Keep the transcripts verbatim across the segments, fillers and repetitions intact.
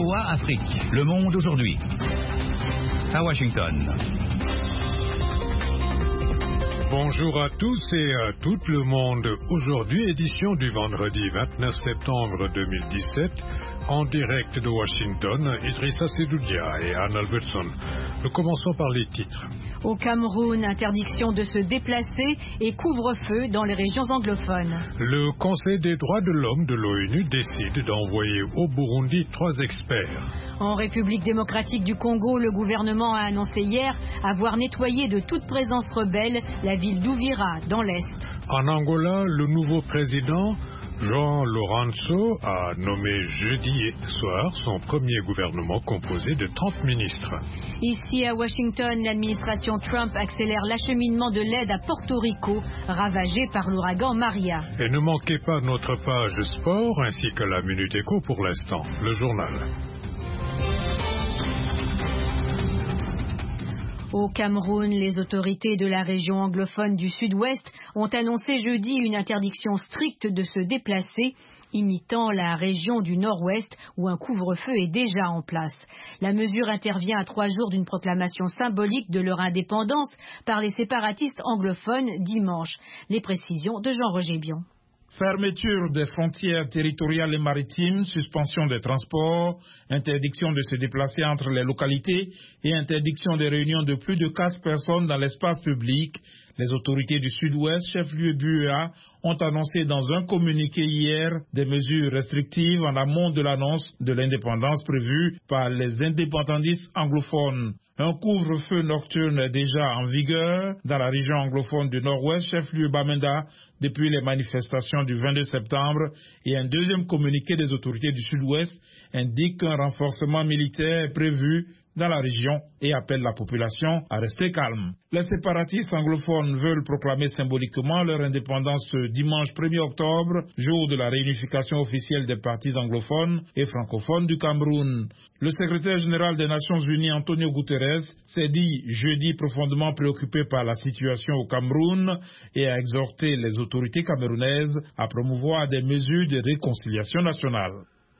V O A Afrique. Le monde aujourd'hui. À Washington. Bonjour à tous et à tout le monde. Aujourd'hui, édition du vendredi vingt-neuf septembre deux mille dix-sept, en direct de Washington, Idrissa Sedoudia et Anne Albertson. Nous commençons par les titres. Au Cameroun, interdiction de se déplacer et couvre-feu dans les régions anglophones. Le Conseil des droits de l'homme de l'ONU décide d'envoyer au Burundi trois experts. En République démocratique du Congo, le gouvernement a annoncé hier avoir nettoyé de toute présence rebelle la ville d'Ouvira, dans l'Est. En Angola, le nouveau président, João Lourenço, a nommé jeudi soir son premier gouvernement composé de trente ministres. Ici à Washington, l'administration Trump accélère l'acheminement de l'aide à Porto Rico, ravagée par l'ouragan Maria. Et ne manquez pas notre page sport ainsi que la Minute Éco pour l'instant, le journal. Au Cameroun, les autorités de la région anglophone du Sud-Ouest ont annoncé jeudi une interdiction stricte de se déplacer, imitant la région du Nord-Ouest où un couvre-feu est déjà en place. La mesure intervient à trois jours d'une proclamation symbolique de leur indépendance par les séparatistes anglophones dimanche. Les précisions de Jean-Roger Bion. Fermeture des frontières territoriales et maritimes, suspension des transports, interdiction de se déplacer entre les localités et interdiction des réunions de plus de quatre personnes dans l'espace public. Les autorités du Sud-Ouest, chef-lieu B U E A, ont annoncé dans un communiqué hier des mesures restrictives en amont de l'annonce de l'indépendance prévue par les indépendantistes anglophones. Un couvre-feu nocturne est déjà en vigueur dans la région anglophone du Nord-Ouest, chef-lieu Bamenda, depuis les manifestations du vingt-deux septembre, et un deuxième communiqué des autorités du Sud-Ouest indique qu'un renforcement militaire est prévu dans la région et appelle la population à rester calme. Les séparatistes anglophones veulent proclamer symboliquement leur indépendance ce dimanche premier octobre, jour de la réunification officielle des partis anglophones et francophones du Cameroun. Le secrétaire général des Nations Unies, Antonio Guterres, s'est dit jeudi profondément préoccupé par la situation au Cameroun et a exhorté les autorités camerounaises à promouvoir des mesures de réconciliation nationale.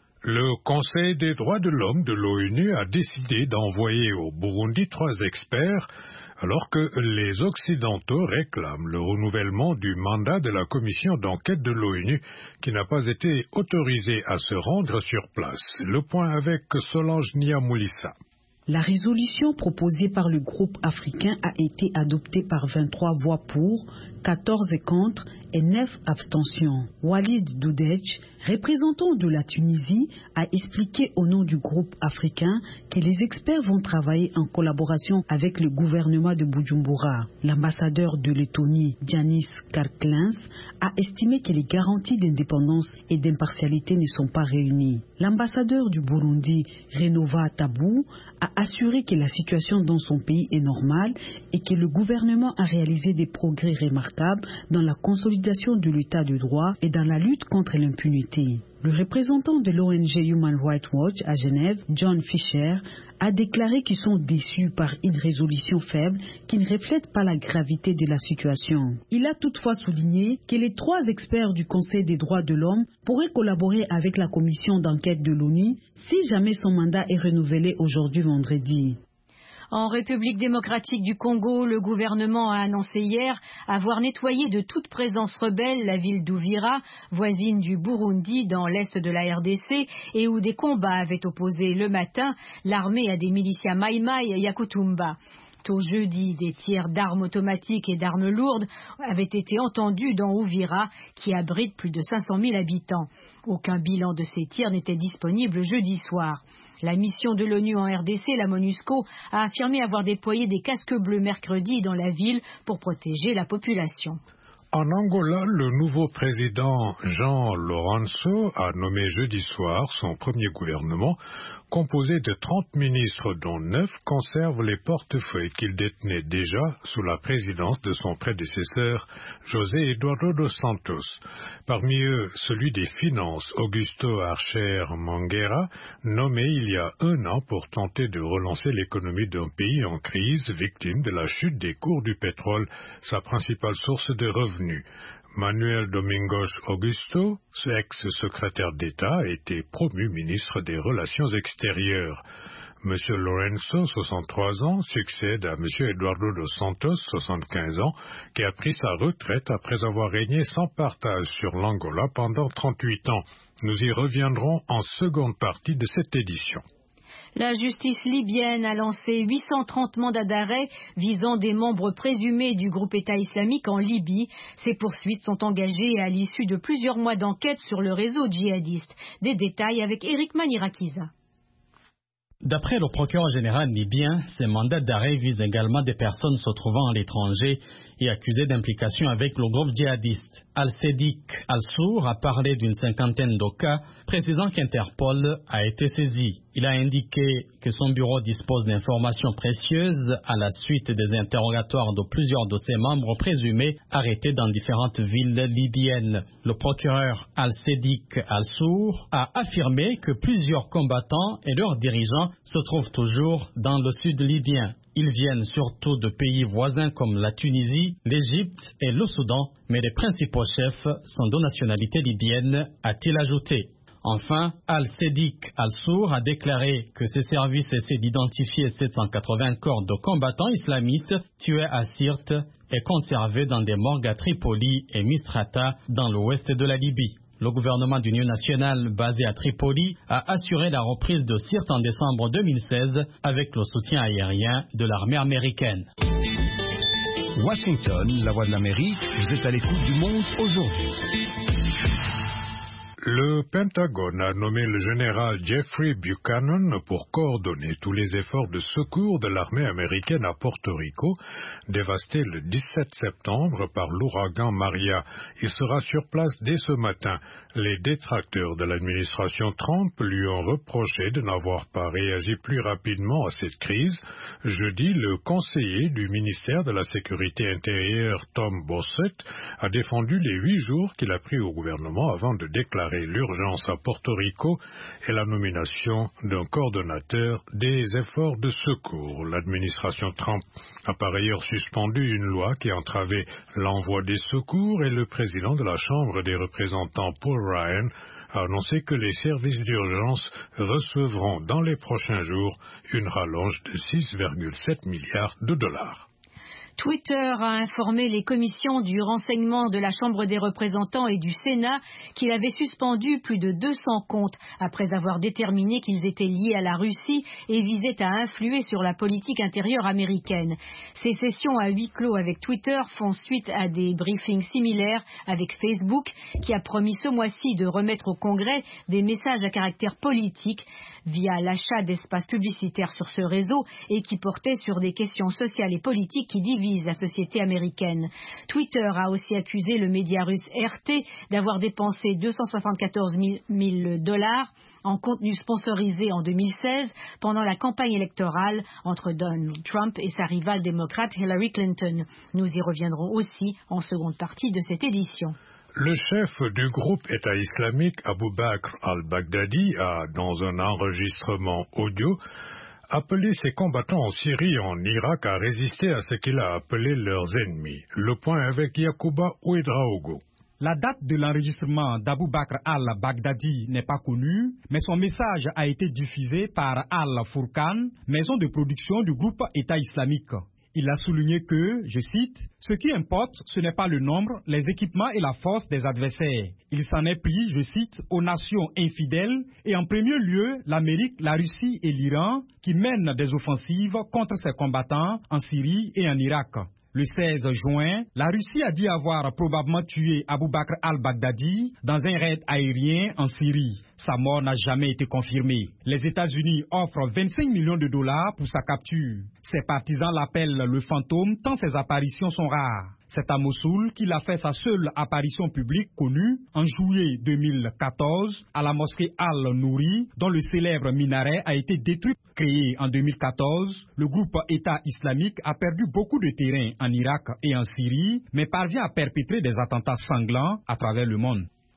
Le Conseil des droits de l'homme de l'ONU a décidé d'envoyer au Burundi trois experts alors que les Occidentaux réclament le renouvellement du mandat de la commission d'enquête de l'ONU qui n'a pas été autorisée à se rendre sur place. Le point avec Solange Niamoulissa. La résolution proposée par le groupe africain a été adoptée par vingt-trois voix pour, quatorze contre et neuf abstentions. Walid Doudej, représentant de la Tunisie, a expliqué au nom du groupe africain que les experts vont travailler en collaboration avec le gouvernement de Bujumbura. L'ambassadeur de Lettonie, Giannis Karklins, a estimé que les garanties d'indépendance et d'impartialité ne sont pas réunies. L'ambassadeur du Burundi, Renova Tabou, a assuré que la situation dans son pays est normale et que le gouvernement a réalisé des progrès remarquables dans la consolidation de l'état de droit et dans la lutte contre l'impunité. Le représentant de l'O N G Human Rights Watch à Genève, John Fisher, a déclaré qu'ils sont déçus par une résolution faible qui ne reflète pas la gravité de la situation. Il a toutefois souligné que les trois experts du Conseil des droits de l'homme pourraient collaborer avec la commission d'enquête de l'ONU si jamais son mandat est renouvelé aujourd'hui vendredi. En République démocratique du Congo, le gouvernement a annoncé hier avoir nettoyé de toute présence rebelle la ville d'Ouvira, voisine du Burundi dans l'est de la R D C, et où des combats avaient opposé le matin l'armée à des milicias Maïmaï Yakutumba. Tôt jeudi, des tirs d'armes automatiques et d'armes lourdes avaient été entendus dans Ouvira, qui abrite plus de cinq cent mille habitants. Aucun bilan de ces tirs n'était disponible jeudi soir. La mission de l'ONU en R D C, la MONUSCO, a affirmé avoir déployé des casques bleus mercredi dans la ville pour protéger la population. En Angola, le nouveau président João Lourenço a nommé jeudi soir son premier gouvernement composé de trente ministres dont neuf conservent les portefeuilles qu'il détenait déjà sous la présidence de son prédécesseur José Eduardo dos Santos. Parmi eux, celui des Finances, Augusto Archer Mangueira, nommé il y a un an pour tenter de relancer l'économie d'un pays en crise, victime de la chute des cours du pétrole, sa principale source de revenus. Manuel Domingos Augusto, ex-secrétaire d'État, a été promu ministre des Relations extérieures. M. Lourenço, soixante-trois ans, succède à M. Eduardo dos Santos, soixante-quinze ans, qui a pris sa retraite après avoir régné sans partage sur l'Angola pendant trente-huit ans. Nous y reviendrons en seconde partie de cette édition. La justice libyenne a lancé huit cent trente mandats d'arrêt visant des membres présumés du groupe État islamique en Libye. Ces poursuites sont engagées à l'issue de plusieurs mois d'enquête sur le réseau djihadiste. Des détails avec Eric Manirakiza. D'après le procureur général libyen, ces mandats d'arrêt visent également des personnes se trouvant à l'étranger et accusées d'implication avec le groupe djihadiste. Al-Sadiq Al-Sour a parlé d'une cinquantaine de cas, précisant qu'Interpol a été saisi. Il a indiqué que son bureau dispose d'informations précieuses à la suite des interrogatoires de plusieurs de ses membres présumés arrêtés dans différentes villes libyennes. Le procureur Al-Sadiq Al-Sour a affirmé que plusieurs combattants et leurs dirigeants se trouvent toujours dans le sud libyen. Ils viennent surtout de pays voisins comme la Tunisie, l'Égypte et le Soudan, mais les principaux chefs sont de nationalité libyenne, a-t-il ajouté. Enfin, Al-Sadiq Al-Sour a déclaré que ses services essaient d'identifier sept cent quatre-vingts corps de combattants islamistes tués à Sirte et conservés dans des morgues à Tripoli et Misrata dans l'ouest de la Libye. Le gouvernement d'union nationale basé à Tripoli a assuré la reprise de Sirte en décembre deux mille seize avec le soutien aérien de l'armée américaine. Washington, la voix de l'Amérique, vous êtes à l'écoute du monde aujourd'hui. Le Pentagone a nommé le général Jeffrey Buchanan pour coordonner tous les efforts de secours de l'armée américaine à Porto Rico, dévasté le dix-sept septembre par l'ouragan Maria. Il sera sur place dès ce matin. Les détracteurs de l'administration Trump lui ont reproché de n'avoir pas réagi plus rapidement à cette crise. Jeudi, le conseiller du ministère de la Sécurité intérieure, Tom Bossett, a défendu les huit jours qu'il a pris au gouvernement avant de déclarer l'urgence à Porto Rico et la nomination d'un coordonnateur des efforts de secours. L'administration Trump a par ailleurs suspendu une loi qui entravait l'envoi des secours et le président de la Chambre des représentants, Paul Ryan, a annoncé que les services d'urgence recevront dans les prochains jours une rallonge de six virgule sept milliards de dollars. Twitter a informé les commissions du renseignement de la Chambre des représentants et du Sénat qu'il avait suspendu plus de deux cents comptes après avoir déterminé qu'ils étaient liés à la Russie et visaient à influer sur la politique intérieure américaine. Ces sessions à huis clos avec Twitter font suite à des briefings similaires avec Facebook, qui a promis ce mois-ci de remettre au Congrès des messages à caractère politique via l'achat d'espaces publicitaires sur ce réseau et qui portaient sur des questions sociales et politiques qui divisent la société américaine. Twitter a aussi accusé le média russe R T d'avoir dépensé deux cent soixante-quatorze mille dollars en contenu sponsorisé en deux mille seize pendant la campagne électorale entre Donald Trump et sa rivale démocrate Hillary Clinton. Nous y reviendrons aussi en seconde partie de cette édition. Le chef du groupe État islamique Abu Bakr al-Baghdadi a, dans un enregistrement audio, appelé ses combattants en Syrie et en Irak à résister à ce qu'il a appelé leurs ennemis. Le point avec Yacouba Ouedraogo. La date de l'enregistrement d'Abu Bakr al-Baghdadi n'est pas connue, mais son message a été diffusé par Al-Furqan, maison de production du groupe État islamique. Il a souligné que, je cite, « Ce qui importe, ce n'est pas le nombre, les équipements et la force des adversaires. Il s'en est pris, je cite, aux nations infidèles et en premier lieu l'Amérique, la Russie et l'Iran qui mènent des offensives contre ses combattants en Syrie et en Irak. » Le seize juin, la Russie a dit avoir probablement tué Abu Bakr al-Baghdadi dans un raid aérien en Syrie. Sa mort n'a jamais été confirmée. Les États-Unis offrent vingt-cinq millions de dollars pour sa capture. Ses partisans l'appellent le fantôme tant ses apparitions sont rares. C'est à Mossoul qu'il a fait sa seule apparition publique connue en juillet deux mille quatorze à la mosquée Al-Nouri, dont le célèbre minaret a été détruit. Créé en deux mille quatorze, le groupe État islamique a perdu beaucoup de terrain en Irak et en Syrie, mais parvient à perpétrer des attentats sanglants à travers le monde.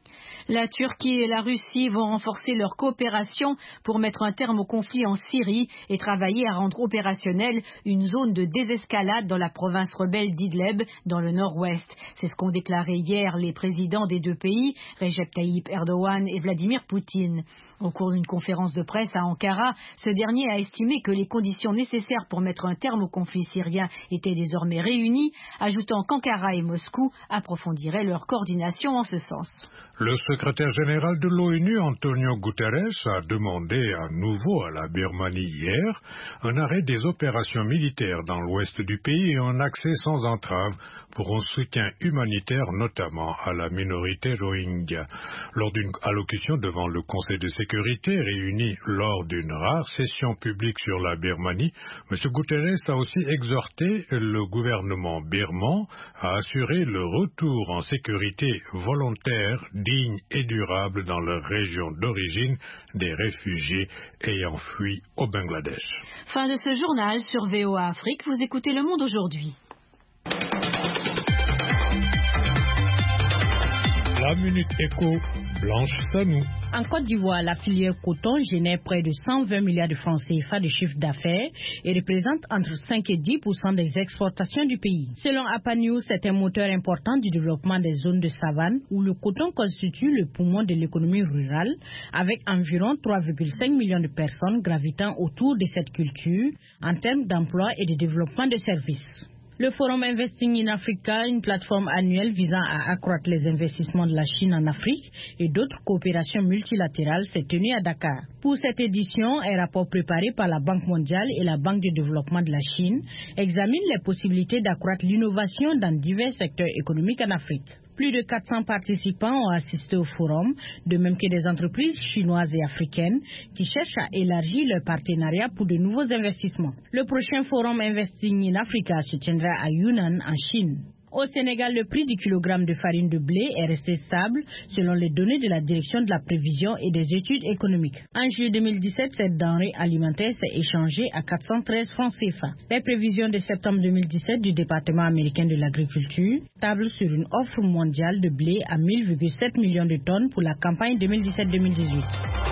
La Turquie et la Russie vont renforcer leur coopération pour mettre un terme au conflit en Syrie et travailler à rendre opérationnelle une zone de désescalade dans la province rebelle d'Idleb, dans le nord-ouest. C'est ce qu'ont déclaré hier les présidents des deux pays, Recep Tayyip Erdogan et Vladimir Poutine. Au cours d'une conférence de presse à Ankara, ce dernier a estimé que les conditions nécessaires pour mettre un terme au conflit syrien étaient désormais réunies, ajoutant qu'Ankara et Moscou approfondiraient leur coordination en ce sens. Le secrétaire général de l'ONU, Antonio Guterres, a demandé à nouveau à la Birmanie hier un arrêt des opérations militaires dans l'ouest du pays et un accès sans entrave pour un soutien humanitaire, notamment à la minorité Rohingya. Lors d'une allocution devant le Conseil de sécurité réuni lors d'une rare session publique sur la Birmanie, M. Guterres a aussi exhorté le gouvernement birman à assurer le retour en sécurité volontaire, digne et durable dans leur région d'origine des réfugiés ayant fui au Bangladesh. Fin de ce journal sur V O A Afrique. Vous écoutez Le Monde aujourd'hui. La Minute Éco, Blanche Sanou. En Côte d'Ivoire, la filière coton génère près de cent vingt milliards de francs C F A de chiffre d'affaires et représente entre cinq et dix pour cent des exportations du pays. Selon APA News, c'est un moteur important du développement des zones de savane où le coton constitue le poumon de l'économie rurale, avec environ trois virgule cinq millions de personnes gravitant autour de cette culture en termes d'emploi et de développement de services. Le Forum Investing in Africa, une plateforme annuelle visant à accroître les investissements de la Chine en Afrique et d'autres coopérations multilatérales, s'est tenu à Dakar. Pour cette édition, un rapport préparé par la Banque mondiale et la Banque de développement de la Chine examine les possibilités d'accroître l'innovation dans divers secteurs économiques en Afrique. Plus de quatre cents participants ont assisté au forum, de même que des entreprises chinoises et africaines qui cherchent à élargir leur partenariat pour de nouveaux investissements. Le prochain forum Investing in Africa se tiendra à Yunnan, en Chine. Au Sénégal, le prix du kilogramme de farine de blé est resté stable selon les données de la Direction de la prévision et des études économiques. En juillet deux mille dix-sept, cette denrée alimentaire s'est échangée à quatre cent treize francs C F A. Les prévisions de septembre deux mille dix-sept du département américain de l'agriculture tablent sur une offre mondiale de blé à mille virgule sept millions de tonnes pour la campagne deux mille dix-sept deux mille dix-huit.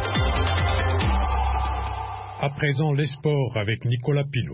À présent, les sports avec Nicolas Pinault.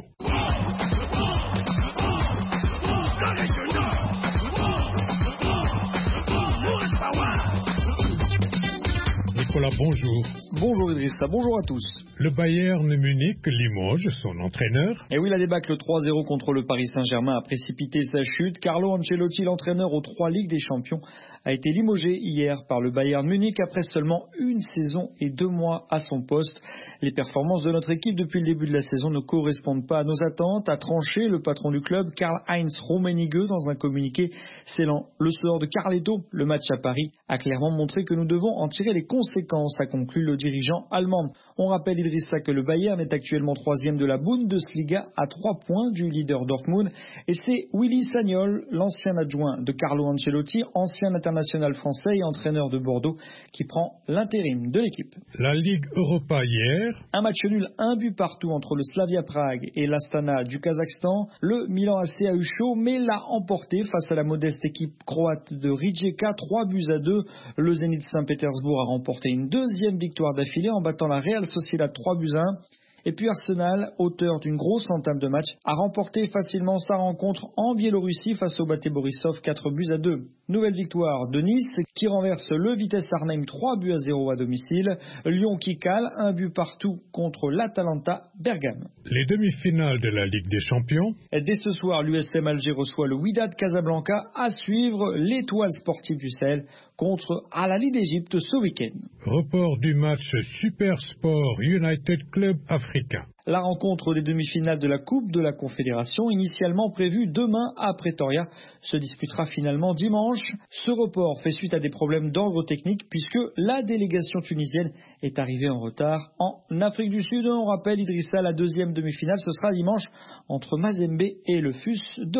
Nicolas, bonjour. Bonjour Idrissa, bonjour à tous. Le Bayern Munich limoge son entraîneur. Et oui, la débâcle trois zéro contre le Paris Saint-Germain a précipité sa chute. Carlo Ancelotti, l'entraîneur aux trois Ligues des Champions, a été limogé hier par le Bayern Munich après seulement une saison et deux mois à son poste. Les performances de notre équipe depuis le début de la saison ne correspondent pas à nos attentes, a tranché le patron du club, Karl-Heinz Rummenigge, dans un communiqué scellant le sort de Carletto. Le match à Paris a clairement montré que nous devons en tirer les conséquences, a conclu le dirigeant allemand. On rappelle Idrissa que le Bayern est actuellement troisième de la Bundesliga à trois points du leader Dortmund, et c'est Willy Sagnol, l'ancien adjoint de Carlo Ancelotti, ancien international français et entraîneur de Bordeaux, qui prend l'intérim de l'équipe. La Ligue Europa hier. Un match nul, un but partout entre le Slavia Prague et l'Astana du Kazakhstan. Le Milan A C a eu chaud, mais l'a emporté face à la modeste équipe croate de Rijeka, trois buts à deux. Le Zénith Saint-Pétersbourg a remporté une deuxième victoire d'affilée en battant la Real Sociedad trois buts à un. Et puis Arsenal, auteur d'une grosse entame de match, a remporté facilement sa rencontre en Biélorussie face au Bate Borisov quatre buts à deux. Nouvelle victoire de Nice qui renverse le Vitesse Arnhem trois buts à zéro à domicile. Lyon qui cale un but partout contre l'Atalanta Bergame. Les demi-finales de la Ligue des Champions. Et dès ce soir, l'U S M Alger reçoit le Wydad Casablanca. À suivre, l'Étoile sportive du Sahel contre Al Ahly d'Égypte ce week-end. Report du match Super Sport United Club africain. La rencontre des demi-finales de la Coupe de la Confédération, initialement prévue demain à Pretoria, se disputera finalement dimanche. Ce report fait suite à des problèmes d'ordre technique puisque la délégation tunisienne est arrivée en retard en Afrique du Sud. On rappelle Idrissa, la deuxième demi-finale, ce sera dimanche entre Mazembe et le F U S de Rabat.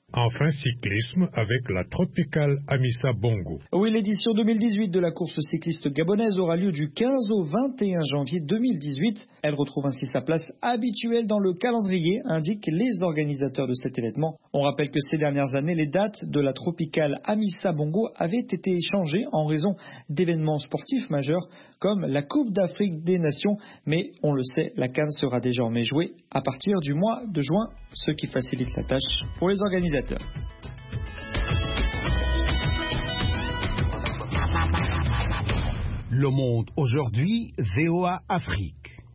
Enfin, cyclisme avec la Tropicale Amissa Bongo. Oui, l'édition deux mille dix-huit de la course cycliste gabonaise aura lieu du quinze au vingt et un janvier deux mille dix-huit. Elle retrouve ainsi sa place habituelle dans le calendrier, indiquent les organisateurs de cet événement. On rappelle que ces dernières années, les dates de la Tropicale Amissa Bongo avaient été échangées en raison d'événements sportifs majeurs comme la Coupe d'Afrique des Nations. Mais on le sait, la CAN sera désormais jouée à partir du mois de juin, ce qui facilite la tâche pour les organisateurs. Le Monde aujourd'hui, V O A Afrique.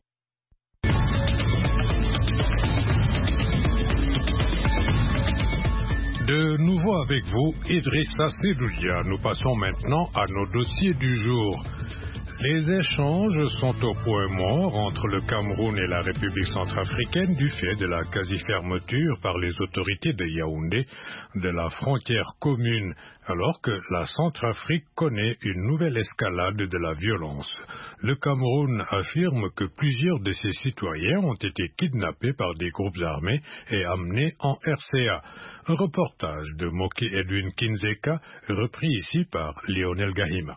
De nouveau avec vous, Idrissa Sedoudia. Nous passons maintenant à nos dossiers du jour. Les échanges sont au point mort entre le Cameroun et la République centrafricaine du fait de la quasi-fermeture par les autorités de Yaoundé de la frontière commune, alors que la Centrafrique connaît une nouvelle escalade de la violence. Le Cameroun affirme que plusieurs de ses citoyens ont été kidnappés par des groupes armés et amenés en R C A. Un reportage de Moki Edwin Kinzeka, repris ici par Lionel Gahima.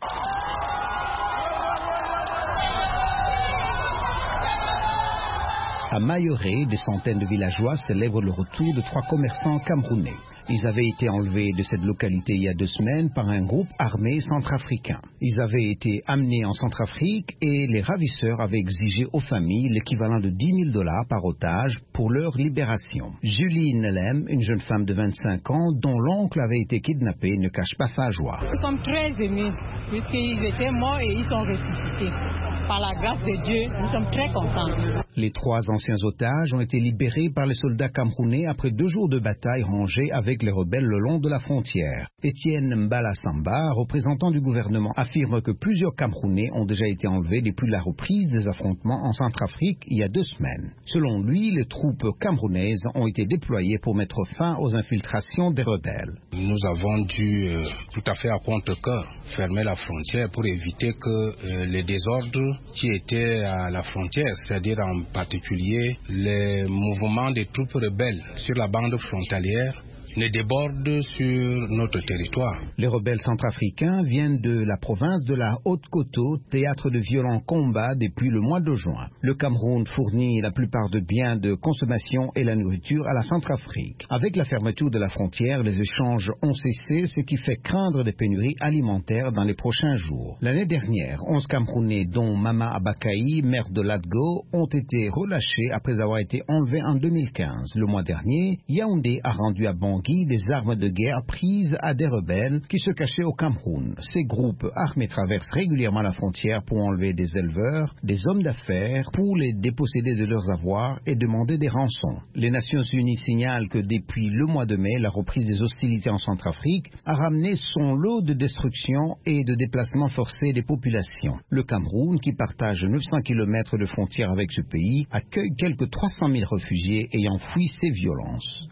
À Mayoret, des centaines de villageois célèbrent le retour de trois commerçants camerounais. Ils avaient été enlevés de cette localité il y a deux semaines par un groupe armé centrafricain. Ils avaient été amenés en Centrafrique et les ravisseurs avaient exigé aux familles l'équivalent de dix mille dollars par otage pour leur libération. Julie Nelem, une jeune femme de vingt-cinq ans dont l'oncle avait été kidnappé, ne cache pas sa joie. Nous sommes très émus puisqu'ils étaient morts et ils sont ressuscités. Par la grâce de Dieu, nous sommes très contents. Les trois anciens otages ont été libérés par les soldats camerounais après deux jours de bataille rangée avec les rebelles le long de la frontière. Étienne Mbala Samba, représentant du gouvernement, affirme que plusieurs Camerounais ont déjà été enlevés depuis la reprise des affrontements en Centrafrique il y a deux semaines. Selon lui, les troupes camerounaises ont été déployées pour mettre fin aux infiltrations des rebelles. Nous avons dû, euh, tout à fait à contre-cœur, fermer la frontière pour éviter que euh, les désordres qui étaient à la frontière, c'est-à-dire en particulier les mouvements des troupes rebelles sur la bande frontalière, ne déborde sur notre territoire. Les rebelles centrafricains viennent de la province de la Haute-Koto, théâtre de violents combats depuis le mois de juin. Le Cameroun fournit la plupart de biens de consommation et la nourriture à la Centrafrique. Avec la fermeture de la frontière, les échanges ont cessé, ce qui fait craindre des pénuries alimentaires dans les prochains jours. L'année dernière, onze Camerounais, dont Mama Abakaï, maire de Latgo, ont été relâchés après avoir été enlevés en deux mille quinze. Le mois dernier, Yaoundé a rendu à Bangui des armes de guerre prises à des rebelles qui se cachaient au Cameroun. Ces groupes armés traversent régulièrement la frontière pour enlever des éleveurs, des hommes d'affaires, pour les déposséder de leurs avoirs et demander des rançons. Les Nations Unies signalent que depuis le mois de mai, la reprise des hostilités en Centrafrique a ramené son lot de destruction et de déplacements forcés des populations. Le Cameroun, qui partage neuf cents kilomètres de frontière avec ce pays, accueille quelques trois cent mille réfugiés ayant fui ces violences.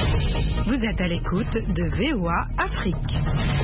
Vous êtes à l'écoute de V O A Afrique.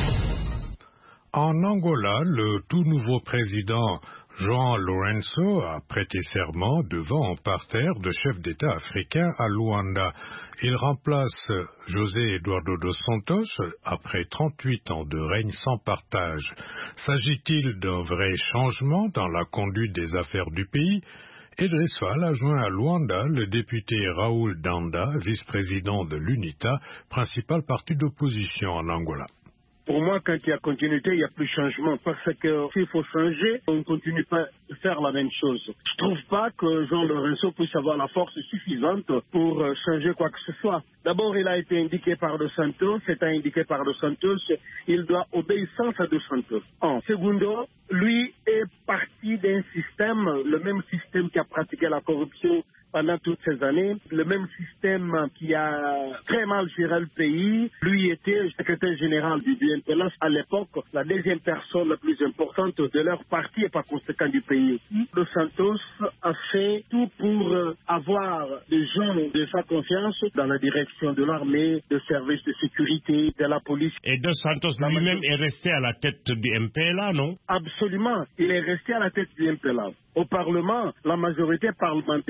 En Angola, le tout nouveau président João Lourenço a prêté serment devant un parterre de chefs d'État africains à Luanda. Il remplace José Eduardo dos Santos après trente-huit ans de règne sans partage. S'agit-il d'un vrai changement dans la conduite des affaires du pays ? Idriss Fall a joint à Luanda le député Raoul Danda, vice-président de l'UNITA, principal parti d'opposition en Angola. Pour moi, quand il y a continuité, il n'y a plus de changement. Parce que s'il faut changer, on ne continue pas à faire la même chose. Je ne trouve pas que João Lourenço puisse avoir la force suffisante pour changer quoi que ce soit. D'abord, il a été indiqué par Dos Santos. C'est indiqué par Dos Santos. Il doit obéissance à Dos Santos. En secondo, lui est parti d'un système, le même système qui a pratiqué la corruption pendant toutes ces années, le même système qui a très mal géré le pays. Lui était secrétaire général du M P L A à l'époque, la deuxième personne la plus importante de leur parti et par conséquent du pays aussi. Dos Santos a fait tout pour avoir des gens de sa confiance dans la direction de l'armée, des services de sécurité, de la police. Et Dos Santos lui-même est resté à la tête du M P L A, non? Absolument, il est resté à la tête du M P L A. Au Parlement, la majorité parlementaire n'appartient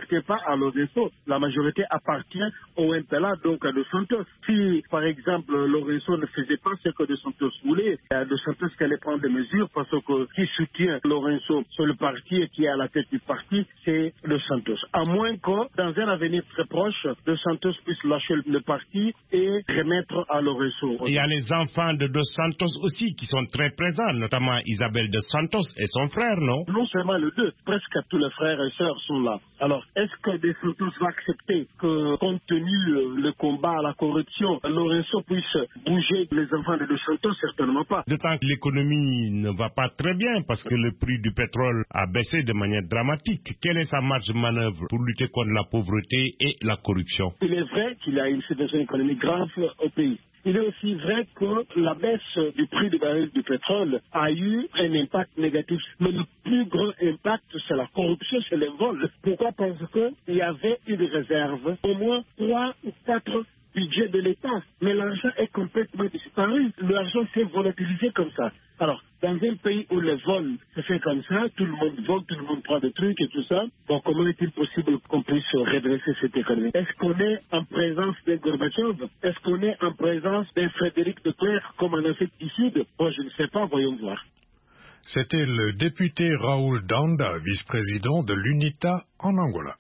n'appartient pas à Lourenço. La majorité appartient au M P L A, donc à Dos Santos. Si, par exemple, Lourenço ne faisait pas ce que Dos Santos voulait, à Dos Santos qui allait prendre des mesures parce que qui soutient Lourenço sur le parti et qui est à la tête du parti, c'est Dos Santos. À moins que, dans un avenir très proche, Dos Santos puisse lâcher le parti et remettre à Lourenço. Il y a les enfants de Dos Santos aussi qui sont très présents, notamment Isabel Dos Santos et son frère, non? Non seulement les deux, presque tous les frères et sœurs sont là. Alors, est-ce que Dos Santos va accepter que, compte tenu le combat à la corruption, Lourenço puisse bouger les enfants de Dos Santos? Certainement pas. D'autant que l'économie ne va pas très bien parce que le prix du pétrole a baissé de manière dramatique. Quelle est sa marge de manœuvre pour lutter contre la pauvreté et la corruption? Il est vrai qu'il y a une situation économique grave au pays. Il est aussi vrai que la baisse du prix du baril du pétrole a eu un impact négatif. Mais le plus grand impact, c'est la corruption, c'est les vols. Pourquoi? Parce qu'il y avait une réserve, au moins trois ou quatre budgets de l'État. Mais l'argent est complètement disparu. L'argent s'est volatilisé comme ça. Alors, dans un pays où les vols se fait comme ça, tout le monde vole, tout le monde prend des trucs et tout ça, bon, comment est-il possible qu'on puisse redresser cette économie? Est-ce qu'on est en présence d'un Gorbatchev? Est-ce qu'on est en présence d'un Frédéric de Klerk comme en Afrique du Sud? Bon, je ne sais pas, voyons voir. C'était le député Raoul Danda, vice-président de l'UNITA en Angola.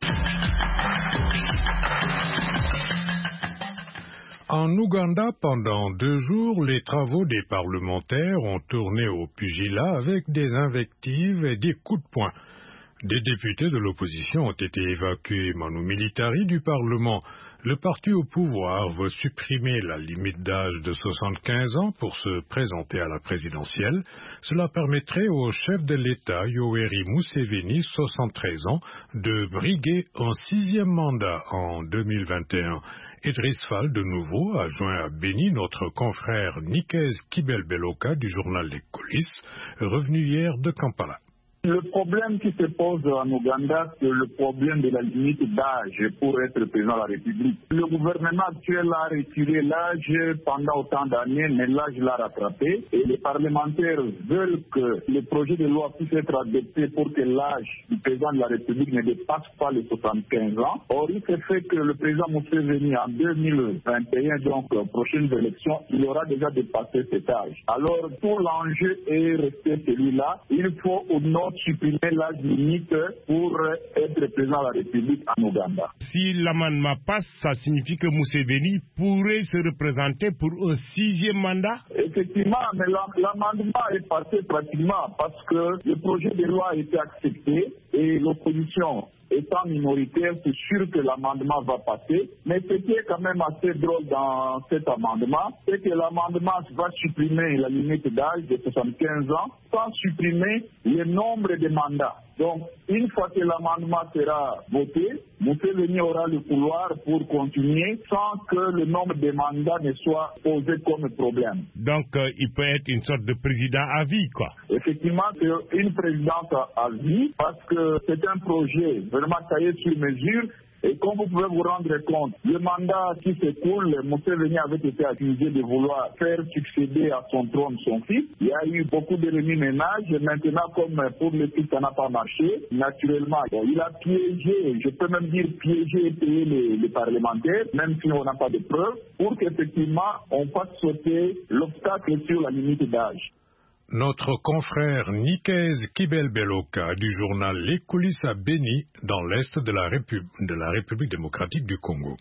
En Ouganda, pendant deux jours, les travaux des parlementaires ont tourné au pugilat avec des invectives et des coups de poing. Des députés de l'opposition ont été évacués manu militari du Parlement. Le parti au pouvoir veut supprimer la limite d'âge de soixante-quinze ans pour se présenter à la présidentielle. Cela permettrait au chef de l'État, Yoweri Museveni, soixante-treize ans, de briguer un sixième mandat en deux mille vingt et un. Idriss Fall, de nouveau, a joint à Béni notre confrère Nikez Kibel-Beloka du journal Les Coulisses, revenu hier de Kampala. Le problème qui se pose en Ouganda, c'est le problème de la limite d'âge pour être président de la République. Le gouvernement actuel a reculé l'âge pendant autant d'années, mais l'âge l'a rattrapé. Et les parlementaires veulent que le projet de loi puisse être adopté pour que l'âge du président de la République ne dépasse pas les soixante-quinze ans. Or, il se fait que le président Museveni, en deux mille vingt et un, donc aux prochaines élections, il aura déjà dépassé cet âge. Alors, tout l'enjeu est resté celui-là. Il faut au nom supprimer l'âge limite pour être président de la République en Ouganda. Si l'amendement passe, ça signifie que Museveni pourrait se représenter pour un sixième mandat? Effectivement, mais l'amendement est passé pratiquement parce que le projet de loi a été accepté et l'opposition étant minoritaire, c'est sûr que l'amendement va passer. Mais ce qui est quand même assez drôle dans cet amendement, c'est que l'amendement va supprimer la limite d'âge de soixante-quinze ans sans supprimer le nombre de mandats. Donc, une fois que l'amendement sera voté, Museveni aura le pouvoir pour continuer sans que le nombre de mandats ne soit posé comme problème. Donc, euh, il peut être une sorte de président à vie, quoi. Effectivement, c'est une présidence à vie parce que c'est un projet vraiment taillé sur mesure. Et comme vous pouvez vous rendre compte, le mandat qui s'écoule, Museveni avait été accusé de vouloir faire succéder à son trône son fils. Il y a eu beaucoup de remue-ménage. Maintenant, comme pour le fils, ça n'a pas marché, naturellement, il a piégé, je peux même dire piégé et payé les, les parlementaires, même si on n'a pas de preuves, pour qu'effectivement, on fasse sauter l'obstacle sur la limite d'âge. Notre confrère Nikez Kibel-Beloka du journal Les Coulisses à Béni, dans l'est de la, Répu- de la République démocratique du Congo.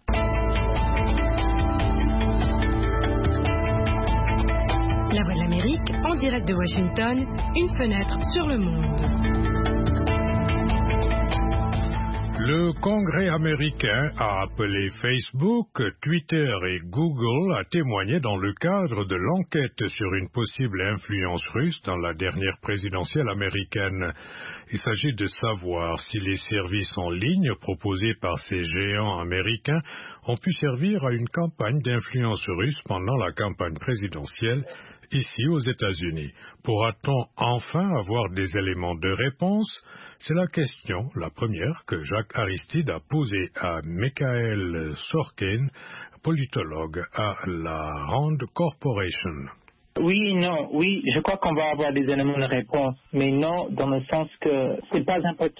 La Voix de l'Amérique, en direct de Washington, une fenêtre sur le monde. Le Congrès américain a appelé Facebook, Twitter et Google à témoigner dans le cadre de l'enquête sur une possible influence russe dans la dernière présidentielle américaine. Il s'agit de savoir si les services en ligne proposés par ces géants américains ont pu servir à une campagne d'influence russe pendant la campagne présidentielle ici aux États-Unis. Pourra-t-on enfin avoir des éléments de réponse? C'est la question, la première, que Jacques Aristide a posée à Michael Sorkin, politologue à la Rand Corporation. Oui, non, oui, je crois qu'on va avoir des éléments de réponse, mais non dans le sens que c'est pas important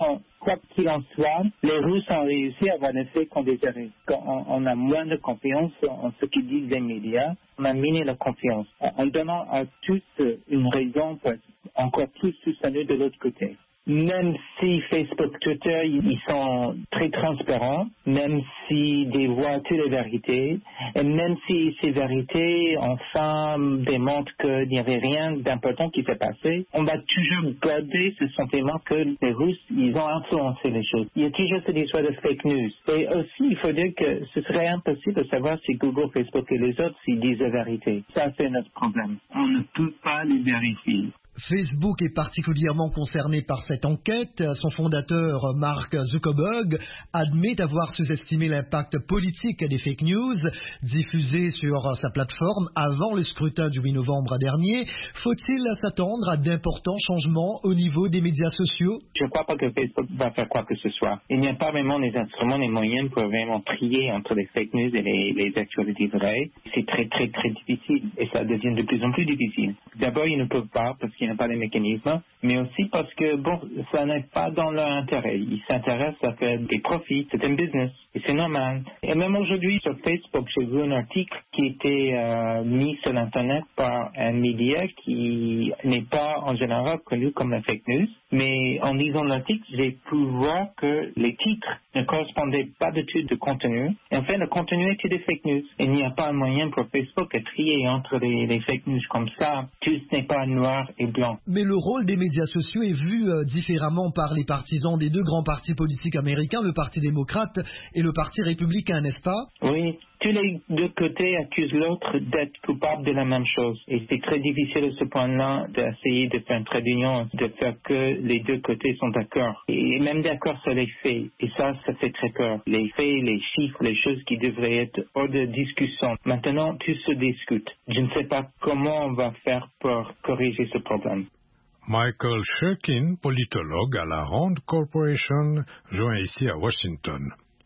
Quoi qu'il en soit, les Russes ont réussi à avoir un effet qu'on désirait. Quand on, on a moins de confiance en ce qu'ils disent les médias, on a miné la confiance en donnant à tous une raison pour être encore plus soutenus de l'autre côté. Même si Facebook, Twitter, ils sont très transparents, même si ils voient toutes les vérités, et même si ces vérités, enfin, démontrent qu'il n'y avait rien d'important qui s'est passé, on va toujours garder ce sentiment que les Russes, ils ont influencé les choses. Il y a toujours cette histoire de fake news. Et aussi, il faut dire que ce serait impossible de savoir si Google, Facebook et les autres, s'ils disent la vérité. Ça, c'est notre problème. On ne peut pas les vérifier. Facebook est particulièrement concerné par cette enquête. Son fondateur, Mark Zuckerberg, admet avoir sous-estimé l'impact politique des fake news diffusées sur sa plateforme avant le scrutin du huit novembre dernier. Faut-il s'attendre à d'importants changements au niveau des médias sociaux? Je ne crois pas que Facebook va faire quoi que ce soit. Il n'y a pas vraiment les instruments, les moyens pour vraiment trier entre les fake news et les, les actualités vraies. C'est très, très, très difficile et ça devient de plus en plus difficile. D'abord, ils ne peuvent pas parce qu'il n'y a pas les mécanismes, mais aussi parce que, bon, ça n'est pas dans leur intérêt. Ils s'intéressent à faire des profits. C'est un business et c'est normal. Et même aujourd'hui, sur Facebook, j'ai vu un article qui était euh, mis sur Internet par un média qui n'est pas en général connu comme la fake news, mais en lisant l'article, j'ai pu voir que les titres ne correspondaient pas du tout de contenu. Et en fait, le contenu était des fake news. Il n'y a pas un moyen pour Facebook de trier entre les, les fake news comme ça. Tout n'est pas noir et blanc. Mais le rôle des médias sociaux est vu euh, différemment par les partisans des deux grands partis politiques américains, le Parti démocrate et le Parti républicain, n'est-ce pas? Oui, tous les deux côtés accusent l'autre d'être coupable de la même chose. Et c'est très difficile à ce point-là d'essayer de faire une trait d'union, de faire que les deux côtés sont d'accord. Et même d'accord sur les faits. Et ça, ça fait très peur. Les faits, les chiffres, les choses qui devraient être hors de discussion. Maintenant, tout se discute. Je ne sais pas comment on va faire pour corriger ce problème. Michael Shurkin, politologue à la Rand Corporation, joint ici à Washington.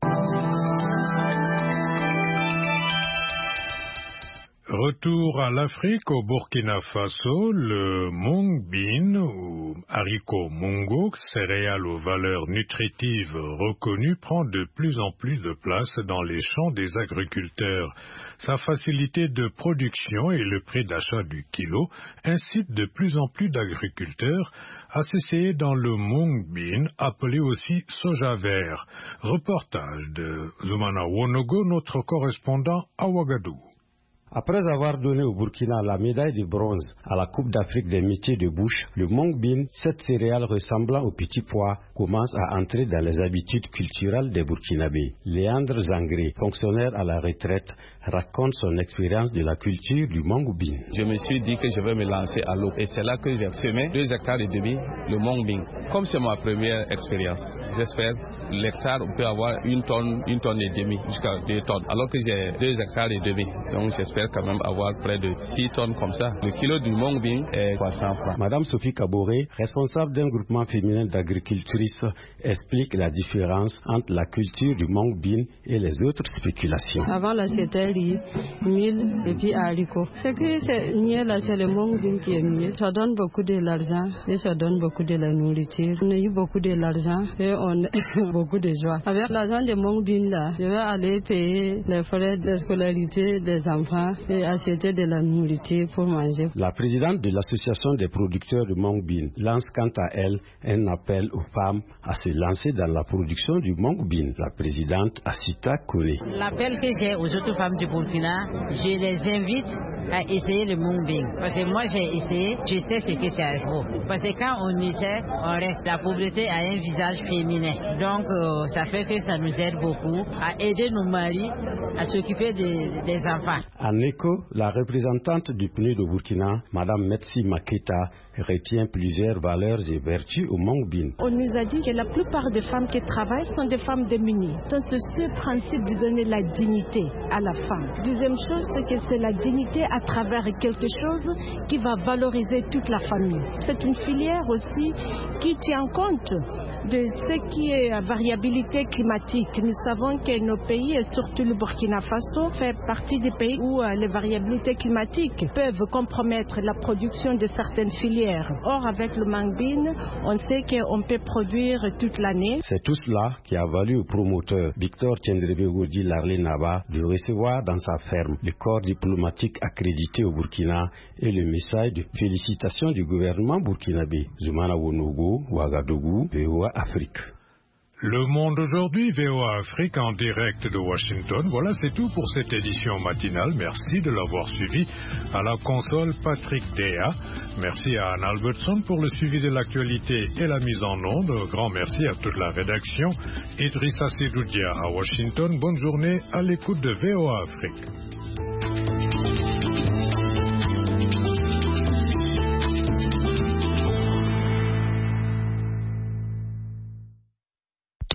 Retour à l'Afrique, au Burkina Faso, le mung bean, ou haricot mungo, céréale aux valeurs nutritives reconnues, prend de plus en plus de place dans les champs des agriculteurs. Sa facilité de production et le prix d'achat du kilo incitent de plus en plus d'agriculteurs à s'essayer dans le mung bean, appelé aussi soja vert. Reportage de Zoumana Wonogo, notre correspondant à Ouagadougou. Après avoir donné au Burkina la médaille de bronze à la Coupe d'Afrique des métiers de bouche, le mung bean, cette céréale ressemblant au petit pois, commence à entrer dans les habitudes culturelles des Burkinabés. Léandre Zangré, fonctionnaire à la retraite, raconte son expérience de la culture du mung bean. Je me suis dit que je vais me lancer à l'eau et c'est là que j'ai semé deux hectares et demi le mung bean. Comme c'est ma première expérience, j'espère l'hectare on peut avoir une tonne, une tonne et demie jusqu'à deux tonnes, alors que j'ai deux hectares et demi. Donc j'espère quand même avoir près de six tonnes comme ça. Le kilo du mung bean est trois cents francs. Madame Sophie Kaboré, responsable d'un groupement féminin d'agricultrices, explique la différence entre la culture du mung bean et les autres spéculations. Avant là c'était riz, mil et puis haricot. Ce que c'est mieux là, c'est le mung bean qui est mieux. Ça donne beaucoup de l'argent et ça donne beaucoup de la nourriture. On a eu beaucoup de l'argent et on a beaucoup de joie. Avec l'argent de mung bean là, je vais aller payer les frais de scolarité des enfants et acheter de la nourriture pour manger. La présidente de l'association des producteurs de mung bean lance quant à elle un appel aux femmes à se lancer dans la production du mung bean. La présidente Asita Kone. L'appel que j'ai aux autres femmes du Burkina, je les invite à essayer le mung bean. Parce que moi j'ai essayé, je sais ce que c'est agro. Parce que quand on essaie, on reste. La pauvreté a un visage féminin. Donc euh, ça fait que ça nous aide beaucoup à aider nos maris à s'occuper des, des enfants. En écho, la représentante du P N U D au Burkina, Madame Metsi Maketa, retient plusieurs valeurs et vertus au mung bean. On nous a dit que la plupart des femmes qui travaillent sont des femmes démunies. Donc c'est ce principe de donner la dignité à la femme. Deuxième chose, c'est que c'est la dignité à travers quelque chose qui va valoriser toute la famille. C'est une filière aussi qui tient compte de ce qui est la variabilité climatique. Nous savons que nos pays, et surtout le Burkina Faso, fait partie des pays où les variabilités climatiques peuvent compromettre la production de certaines filières bière. Or, avec le mangue bean, on sait qu'on peut produire toute l'année. C'est tout cela qui a valu au promoteur Victor Tchendrebegodi Larlé Naba de recevoir dans sa ferme le corps diplomatique accrédité au Burkina et le message de félicitations du gouvernement burkinabé. Zoumana Wonogo, Ouagadougou, V O A Afrique. Le Monde aujourd'hui, V O A Afrique en direct de Washington. Voilà, c'est tout pour cette édition matinale. Merci de l'avoir suivi. À la console, Patrick Dea. Merci à Anne Albertson pour le suivi de l'actualité et la mise en onde. Grand merci à toute la rédaction. Idrissa Sedoudia à Washington. Bonne journée à l'écoute de V O A Afrique.